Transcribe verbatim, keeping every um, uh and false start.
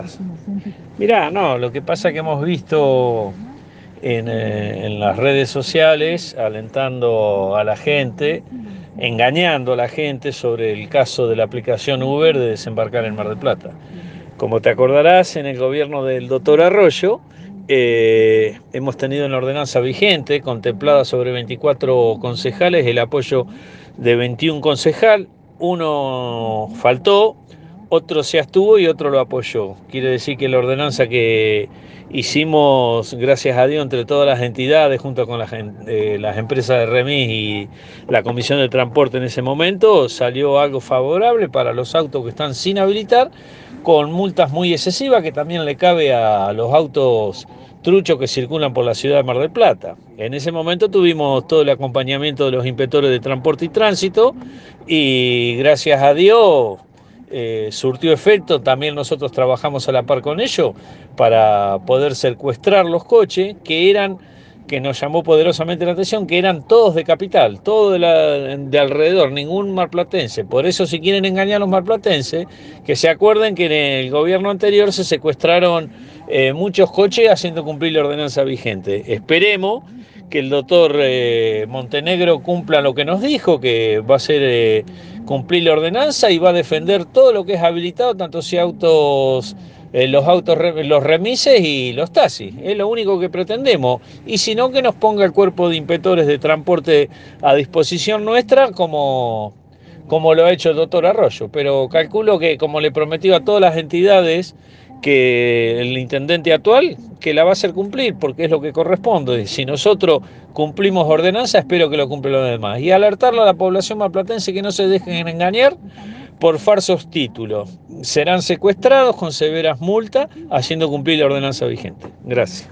Mirá, no, lo que pasa es que hemos visto en, eh, en las redes sociales alentando a la gente, engañando a la gente sobre el caso de la aplicación Uber de desembarcar en Mar del Plata. Como te acordarás, en el gobierno del doctor Arroyo eh, hemos tenido en la ordenanza vigente, contemplada sobre veinticuatro concejales, el apoyo de veintiún concejal, uno faltó, otro se abstuvo y otro lo apoyó. Quiere decir que la ordenanza que hicimos, gracias a Dios, entre todas las entidades, junto con las, eh, las empresas de remis y la Comisión de Transporte en ese momento, salió algo favorable para los autos que están sin habilitar, con multas muy excesivas que también le cabe a los autos truchos que circulan por la ciudad de Mar del Plata. En ese momento tuvimos todo el acompañamiento de los inspectores de transporte y tránsito y gracias a Dios eh, surtió efecto. También nosotros trabajamos a la par con ellos para poder secuestrar los coches que eran, que nos llamó poderosamente la atención, que eran todos de capital, todos de, la, de alrededor, ningún marplatense. Por eso, si quieren engañar a los marplatenses, que se acuerden que en el gobierno anterior se secuestraron eh, muchos coches haciendo cumplir la ordenanza vigente. Esperemos que el doctor eh, Montenegro cumpla lo que nos dijo, que va a ser eh, cumplir la ordenanza y va a defender todo lo que es habilitado, tanto sea autos, eh, los autos, los remises y los taxis. Es lo único que pretendemos. Y si no, que nos ponga el cuerpo de inspectores de transporte a disposición nuestra, como, como lo ha hecho el doctor Arroyo. Pero calculo que, como le prometió a todas las entidades, que el intendente actual, que la va a hacer cumplir, porque es lo que corresponde. Si nosotros cumplimos ordenanza, espero que lo cumplan los demás. Y alertarle a la población marplatense que no se dejen engañar por falsos títulos. Serán secuestrados con severas multas, haciendo cumplir la ordenanza vigente. Gracias.